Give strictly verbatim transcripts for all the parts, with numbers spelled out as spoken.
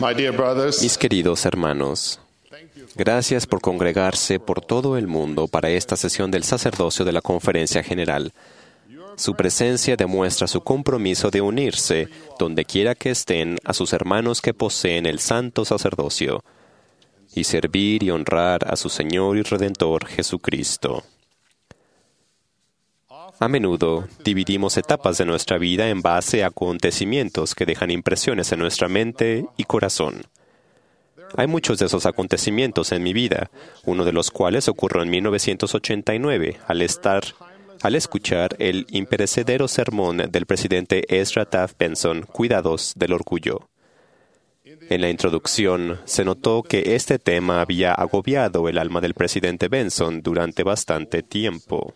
My dear brothers, Mis queridos hermanos, gracias por congregarse por todo el mundo para esta sesión del sacerdocio de la Conferencia General. Su presencia demuestra su compromiso de unirse, donde quiera que estén, a sus hermanos que poseen el santo sacerdocio, y servir y honrar a su Señor y Redentor Jesucristo. A menudo dividimos etapas de nuestra vida en base a acontecimientos que dejan impresiones en nuestra mente y corazón. Hay muchos de esos acontecimientos en mi vida, uno de los cuales ocurrió en mil novecientos ochenta y nueve, al estar, al escuchar el imperecedero sermón del presidente Ezra Taft Benson, Cuidados del Orgullo. En la introducción se notó que este tema había agobiado el alma del presidente Benson durante bastante tiempo.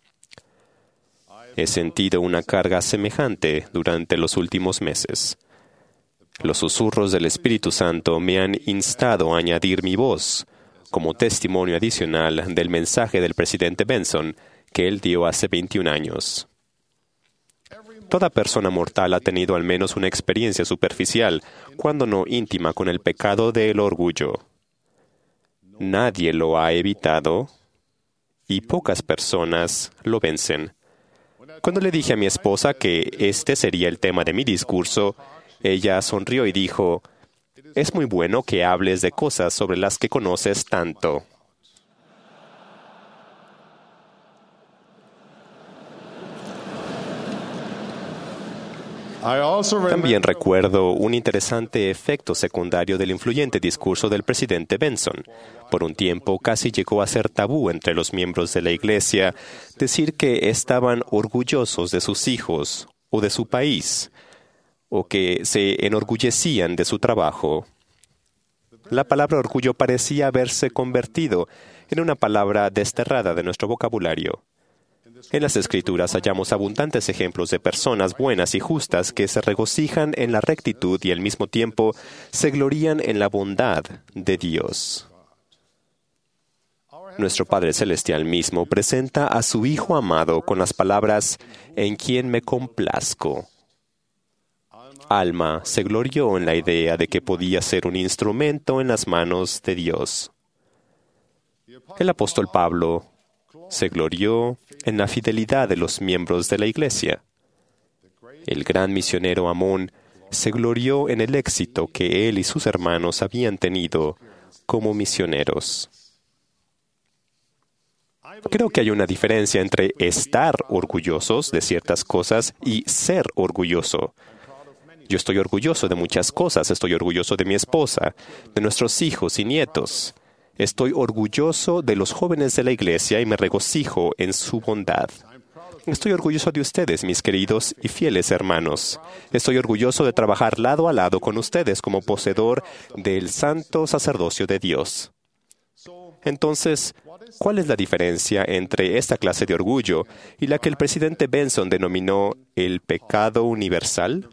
He sentido una carga semejante durante los últimos meses. Los susurros del Espíritu Santo me han instado a añadir mi voz como testimonio adicional del mensaje del presidente Benson que él dio hace veintiún años. Toda persona mortal ha tenido al menos una experiencia superficial, cuando no íntima, con el pecado del orgullo. Nadie lo ha evitado y pocas personas lo vencen. Cuando le dije a mi esposa que este sería el tema de mi discurso, ella sonrió y dijo, «Es muy bueno que hables de cosas sobre las que conoces tanto». También recuerdo un interesante efecto secundario del influyente discurso del presidente Benson. Por un tiempo casi llegó a ser tabú entre los miembros de la Iglesia decir que estaban orgullosos de sus hijos o de su país, o que se enorgullecían de su trabajo. La palabra orgullo parecía haberse convertido en una palabra desterrada de nuestro vocabulario. En las Escrituras hallamos abundantes ejemplos de personas buenas y justas que se regocijan en la rectitud y al mismo tiempo se glorían en la bondad de Dios. Nuestro Padre Celestial mismo presenta a su Hijo amado con las palabras, «En quien me complazco». Alma se glorió en la idea de que podía ser un instrumento en las manos de Dios. El apóstol Pablo se glorió en la fidelidad de los miembros de la Iglesia. El gran misionero Amón se glorió en el éxito que él y sus hermanos habían tenido como misioneros. Creo que hay una diferencia entre estar orgullosos de ciertas cosas y ser orgulloso. Yo estoy orgulloso de muchas cosas. Estoy orgulloso de mi esposa, de nuestros hijos y nietos. Estoy orgulloso de los jóvenes de la Iglesia y me regocijo en su bondad. Estoy orgulloso de ustedes, mis queridos y fieles hermanos. Estoy orgulloso de trabajar lado a lado con ustedes como poseedor del santo sacerdocio de Dios. Entonces, ¿cuál es la diferencia entre esta clase de orgullo y la que el presidente Benson denominó el pecado universal?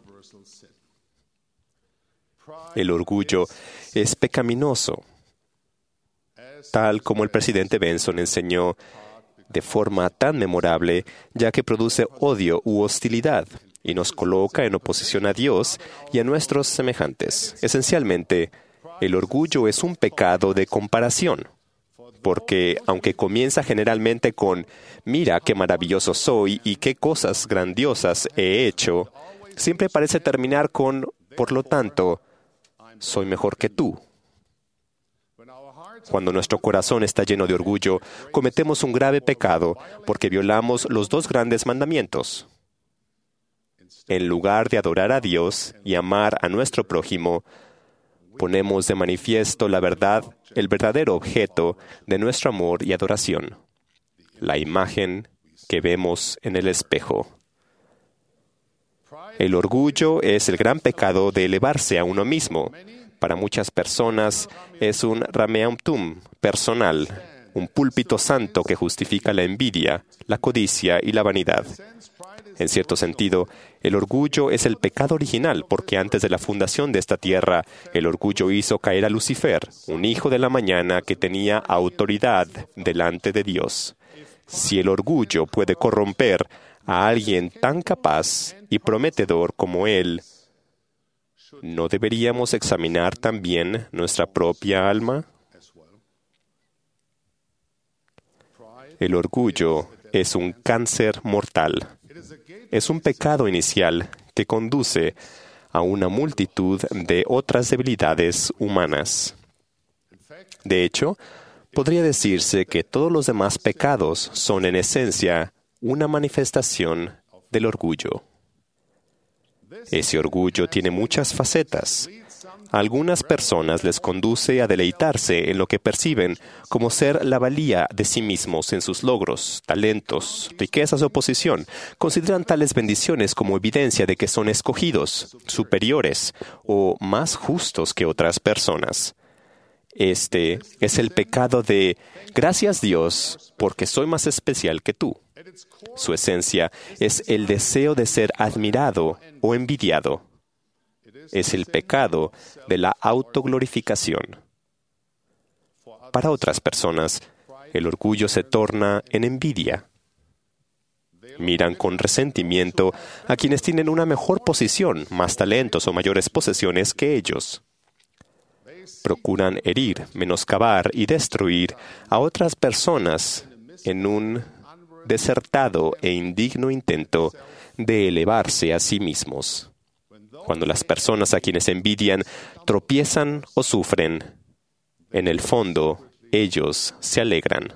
El orgullo es pecaminoso, tal como el presidente Benson enseñó de forma tan memorable, ya que produce odio u hostilidad y nos coloca en oposición a Dios y a nuestros semejantes. Esencialmente, el orgullo es un pecado de comparación, porque aunque comienza generalmente con «mira qué maravilloso soy y qué cosas grandiosas he hecho», siempre parece terminar con «por lo tanto, soy mejor que tú». Cuando nuestro corazón está lleno de orgullo, cometemos un grave pecado porque violamos los dos grandes mandamientos. En lugar de adorar a Dios y amar a nuestro prójimo, ponemos de manifiesto la verdad, el verdadero objeto de nuestro amor y adoración, la imagen que vemos en el espejo. El orgullo es el gran pecado de elevarse a uno mismo. Para muchas personas es un rameum tum personal, un púlpito santo que justifica la envidia, la codicia y la vanidad. En cierto sentido, el orgullo es el pecado original, porque antes de la fundación de esta tierra, el orgullo hizo caer a Lucifer, un hijo de la mañana que tenía autoridad delante de Dios. Si el orgullo puede corromper a alguien tan capaz y prometedor como él, ¿no deberíamos examinar también nuestra propia alma? El orgullo es un cáncer mortal. Es un pecado inicial que conduce a una multitud de otras debilidades humanas. De hecho, podría decirse que todos los demás pecados son en esencia una manifestación del orgullo. Ese orgullo tiene muchas facetas. A algunas personas les conduce a deleitarse en lo que perciben como ser la valía de sí mismos en sus logros, talentos, riquezas o posición. Consideran tales bendiciones como evidencia de que son escogidos, superiores o más justos que otras personas. Este es el pecado de «Gracias Dios, porque soy más especial que tú». Su esencia es el deseo de ser admirado o envidiado. Es el pecado de la autoglorificación. Para otras personas, el orgullo se torna en envidia. Miran con resentimiento a quienes tienen una mejor posición, más talentos o mayores posesiones que ellos. Procuran herir, menoscabar y destruir a otras personas en un desertado e indigno intento de elevarse a sí mismos. Cuando las personas a quienes envidian tropiezan o sufren, en el fondo ellos se alegran.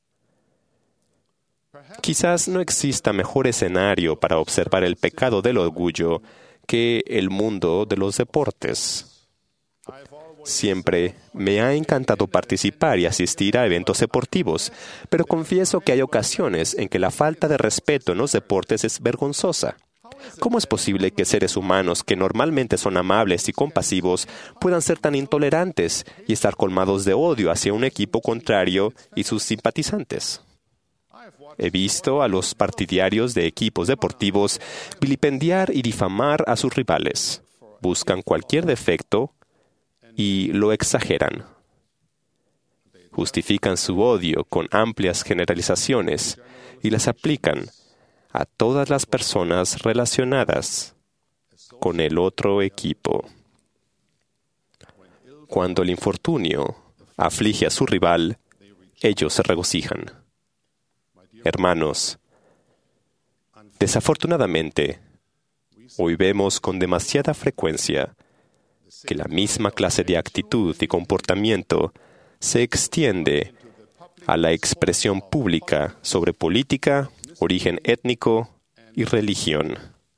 Quizás no exista mejor escenario para observar el pecado del orgullo que el mundo de los deportes. Siempre me ha encantado participar y asistir a eventos deportivos, pero confieso que hay ocasiones en que la falta de respeto en los deportes es vergonzosa. ¿Cómo es posible que seres humanos que normalmente son amables y compasivos puedan ser tan intolerantes y estar colmados de odio hacia un equipo contrario y sus simpatizantes? He visto a los partidarios de equipos deportivos vilipendiar y difamar a sus rivales. Buscan cualquier defecto y lo exageran. Justifican su odio con amplias generalizaciones y las aplican a todas las personas relacionadas con el otro equipo. Cuando el infortunio aflige a su rival, ellos se regocijan. Hermanos, desafortunadamente, hoy vemos con demasiada frecuencia que la misma clase de actitud y comportamiento se extiende a la expresión pública sobre política, origen étnico y religión.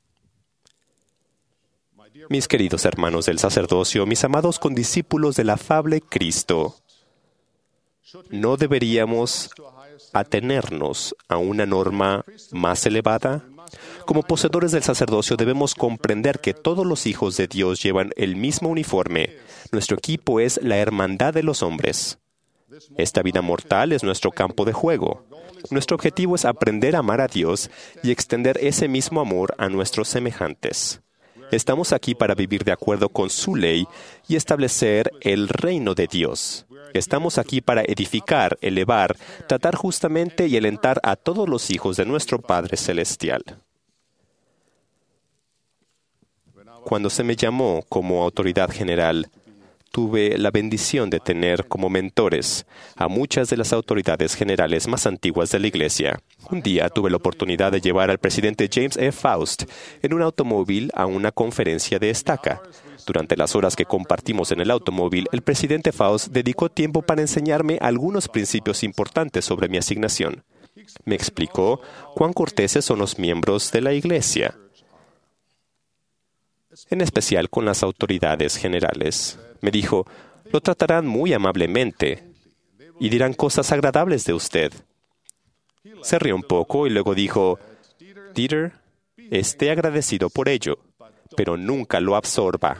Mis queridos hermanos del sacerdocio, mis amados condiscípulos del afable Cristo, ¿no deberíamos atenernos a una norma más elevada? Como poseedores del sacerdocio debemos comprender que todos los hijos de Dios llevan el mismo uniforme. Nuestro equipo es la hermandad de los hombres. Esta vida mortal es nuestro campo de juego. Nuestro objetivo es aprender a amar a Dios y extender ese mismo amor a nuestros semejantes. Estamos aquí para vivir de acuerdo con su ley y establecer el reino de Dios. Estamos aquí para edificar, elevar, tratar justamente y alentar a todos los hijos de nuestro Padre Celestial. Cuando se me llamó como autoridad general, tuve la bendición de tener como mentores a muchas de las autoridades generales más antiguas de la Iglesia. Un día tuve la oportunidad de llevar al presidente James E. Faust en un automóvil a una conferencia de estaca. Durante las horas que compartimos en el automóvil, el presidente Faust dedicó tiempo para enseñarme algunos principios importantes sobre mi asignación. Me explicó cuán corteses son los miembros de la Iglesia, en especial con las autoridades generales. Me dijo, lo tratarán muy amablemente y dirán cosas agradables de usted. Se rió un poco y luego dijo, Dieter, esté agradecido por ello, pero nunca lo absorba.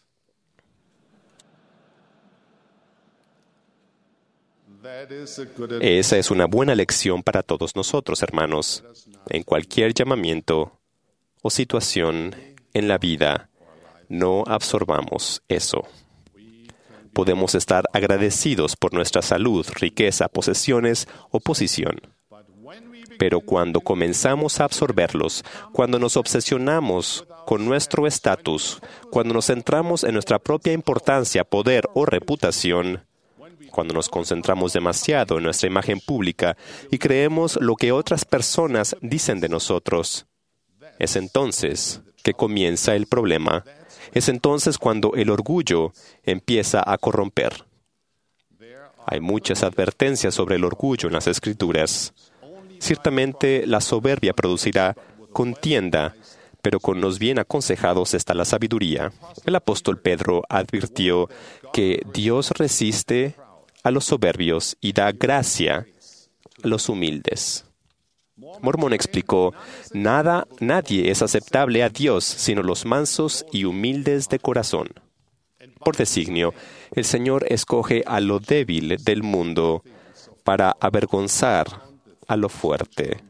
Esa es una buena lección para todos nosotros, hermanos. En cualquier llamamiento o situación en la vida, no absorbamos eso. Podemos estar agradecidos por nuestra salud, riqueza, posesiones o posición. Pero cuando comenzamos a absorberlos, cuando nos obsesionamos con nuestro estatus, cuando nos centramos en nuestra propia importancia, poder o reputación, cuando nos concentramos demasiado en nuestra imagen pública y creemos lo que otras personas dicen de nosotros, es entonces que comienza el problema. Es entonces cuando el orgullo empieza a corromper. Hay muchas advertencias sobre el orgullo en las Escrituras. Ciertamente la soberbia producirá contienda, pero con los bien aconsejados está la sabiduría. El apóstol Pedro advirtió que Dios resiste a los soberbios y da gracia a los humildes. Mormón explicó, Nada, nadie es aceptable a Dios sino los mansos y humildes de corazón. Por designio, el Señor escoge a lo débil del mundo para avergonzar a lo fuerte.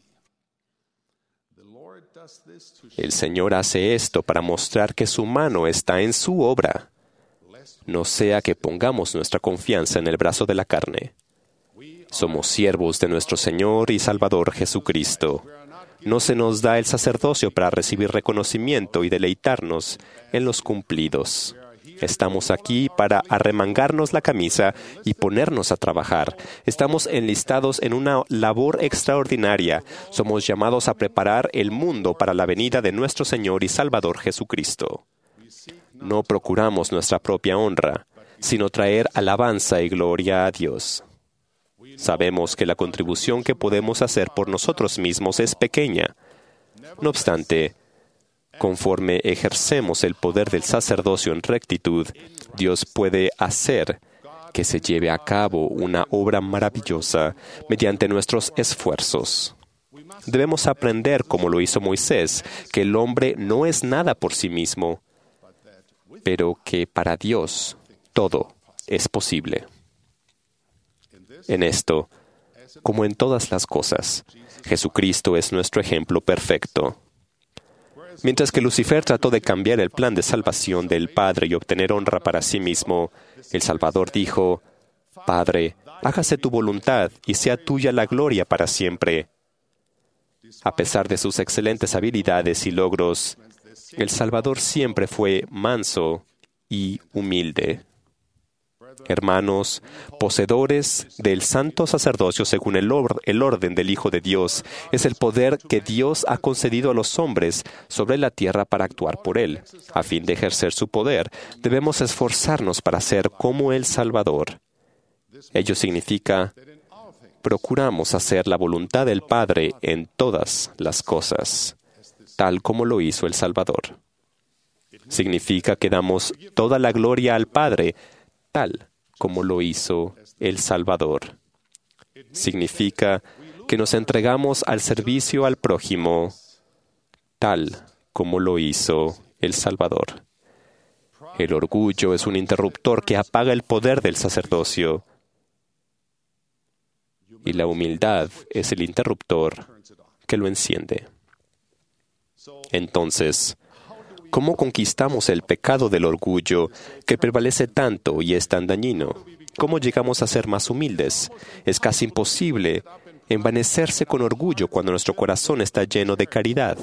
El Señor hace esto para mostrar que su mano está en su obra. No sea que pongamos nuestra confianza en el brazo de la carne. Somos siervos de nuestro Señor y Salvador Jesucristo. No se nos da el sacerdocio para recibir reconocimiento y deleitarnos en los cumplidos. Estamos aquí para arremangarnos la camisa y ponernos a trabajar. Estamos enlistados en una labor extraordinaria. Somos llamados a preparar el mundo para la venida de nuestro Señor y Salvador Jesucristo. No procuramos nuestra propia honra, sino traer alabanza y gloria a Dios. Sabemos que la contribución que podemos hacer por nosotros mismos es pequeña. No obstante, conforme ejercemos el poder del sacerdocio en rectitud, Dios puede hacer que se lleve a cabo una obra maravillosa mediante nuestros esfuerzos. Debemos aprender, como lo hizo Moisés, que el hombre no es nada por sí mismo, pero que para Dios todo es posible. En esto, como en todas las cosas, Jesucristo es nuestro ejemplo perfecto. Mientras que Lucifer trató de cambiar el plan de salvación del Padre y obtener honra para sí mismo, el Salvador dijo, Padre, hágase tu voluntad y sea tuya la gloria para siempre. A pesar de sus excelentes habilidades y logros, el Salvador siempre fue manso y humilde. Hermanos, poseedores del santo sacerdocio según el, or- el orden del Hijo de Dios, es el poder que Dios ha concedido a los hombres sobre la tierra para actuar por Él. A fin de ejercer su poder, debemos esforzarnos para ser como el Salvador. Ello significa, procuramos hacer la voluntad del Padre en todas las cosas, tal como lo hizo el Salvador. Significa que damos toda la gloria al Padre, tal como lo hizo el Salvador. Significa que nos entregamos al servicio al prójimo, tal como lo hizo el Salvador. El orgullo es un interruptor que apaga el poder del sacerdocio, y la humildad es el interruptor que lo enciende. Entonces, ¿cómo conquistamos el pecado del orgullo que prevalece tanto y es tan dañino? ¿Cómo llegamos a ser más humildes? Es casi imposible envanecerse con orgullo cuando nuestro corazón está lleno de caridad.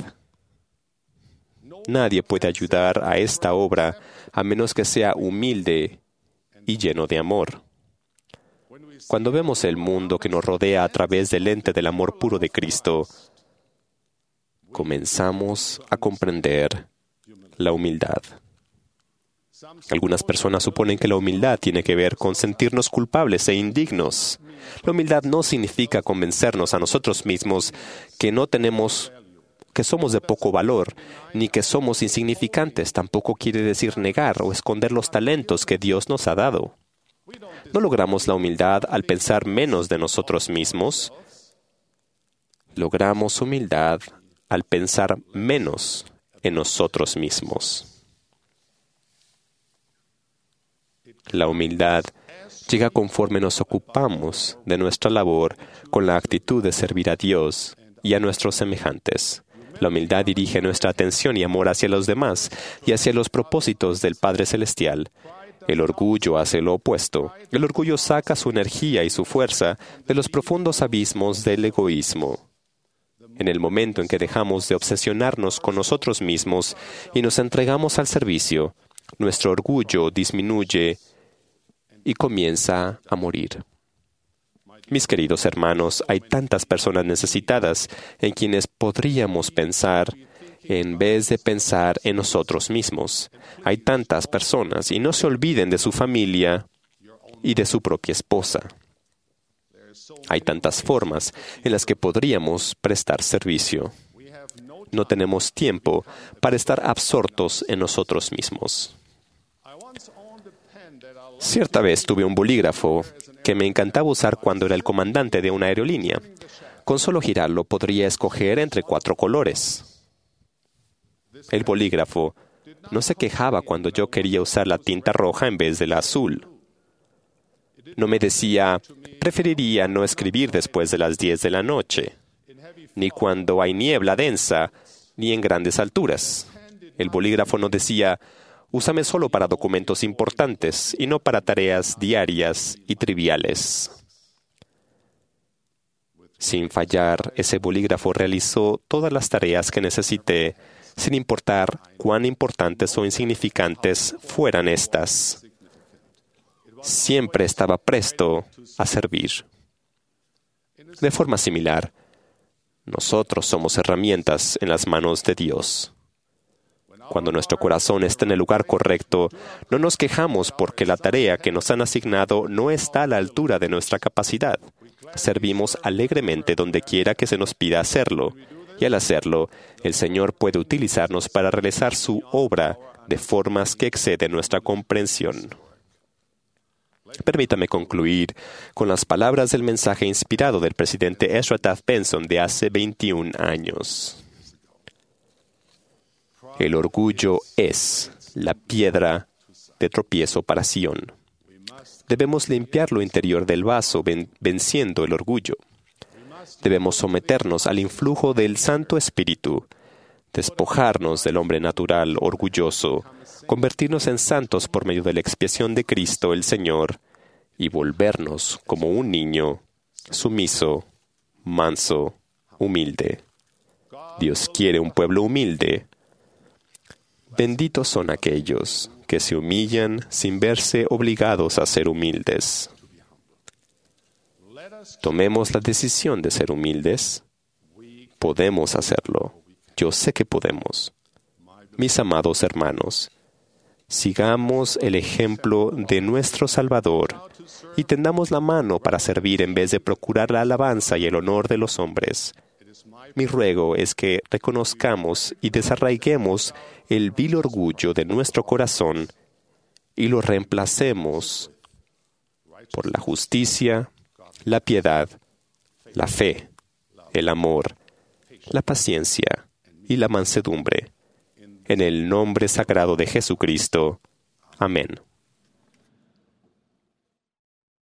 Nadie puede ayudar a esta obra a menos que sea humilde y lleno de amor. Cuando vemos el mundo que nos rodea a través del lente del amor puro de Cristo, comenzamos a comprender la humildad. Algunas personas suponen que la humildad tiene que ver con sentirnos culpables e indignos. La humildad no significa convencernos a nosotros mismos que no tenemos, que somos de poco valor, ni que somos insignificantes. Tampoco quiere decir negar o esconder los talentos que Dios nos ha dado. No logramos la humildad al pensar menos de nosotros mismos. Logramos humildad al pensar menos en nosotros mismos. La humildad llega conforme nos ocupamos de nuestra labor con la actitud de servir a Dios y a nuestros semejantes. La humildad dirige nuestra atención y amor hacia los demás y hacia los propósitos del Padre Celestial. El orgullo hace lo opuesto. El orgullo saca su energía y su fuerza de los profundos abismos del egoísmo. En el momento en que dejamos de obsesionarnos con nosotros mismos y nos entregamos al servicio, nuestro orgullo disminuye y comienza a morir. Mis queridos hermanos, hay tantas personas necesitadas en quienes podríamos pensar en vez de pensar en nosotros mismos. Hay tantas personas, y no se olviden de su familia y de su propia esposa. Hay tantas formas en las que podríamos prestar servicio. No tenemos tiempo para estar absortos en nosotros mismos. Cierta vez tuve un bolígrafo que me encantaba usar cuando era el comandante de una aerolínea. Con solo girarlo podría escoger entre cuatro colores. El bolígrafo no se quejaba cuando yo quería usar la tinta roja en vez de la azul. No me decía, preferiría no escribir después de las diez de la noche, ni cuando hay niebla densa, ni en grandes alturas. El bolígrafo no decía, úsame solo para documentos importantes y no para tareas diarias y triviales. Sin fallar, ese bolígrafo realizó todas las tareas que necesité, sin importar cuán importantes o insignificantes fueran estas. Siempre estaba presto a servir. De forma similar, nosotros somos herramientas en las manos de Dios. Cuando nuestro corazón está en el lugar correcto, no nos quejamos porque la tarea que nos han asignado no está a la altura de nuestra capacidad. Servimos alegremente donde quiera que se nos pida hacerlo, y al hacerlo, el Señor puede utilizarnos para realizar su obra de formas que exceden nuestra comprensión. Permítame concluir con las palabras del mensaje inspirado del presidente Ezra Taft Benson de hace veintiún años. El orgullo es la piedra de tropiezo para Sión. Debemos limpiar lo interior del vaso ven- venciendo el orgullo. Debemos someternos al influjo del Santo Espíritu, despojarnos del hombre natural orgulloso, convertirnos en santos por medio de la expiación de Cristo el Señor y volvernos como un niño sumiso, manso, humilde. Dios quiere un pueblo humilde. Benditos son aquellos que se humillan sin verse obligados a ser humildes. Tomemos la decisión de ser humildes. Podemos hacerlo. Yo sé que podemos. Mis amados hermanos, sigamos el ejemplo de nuestro Salvador y tendamos la mano para servir en vez de procurar la alabanza y el honor de los hombres. Mi ruego es que reconozcamos y desarraiguemos el vil orgullo de nuestro corazón y lo reemplacemos por la justicia, la piedad, la fe, el amor, la paciencia y la mansedumbre. En el nombre sagrado de Jesucristo. Amén.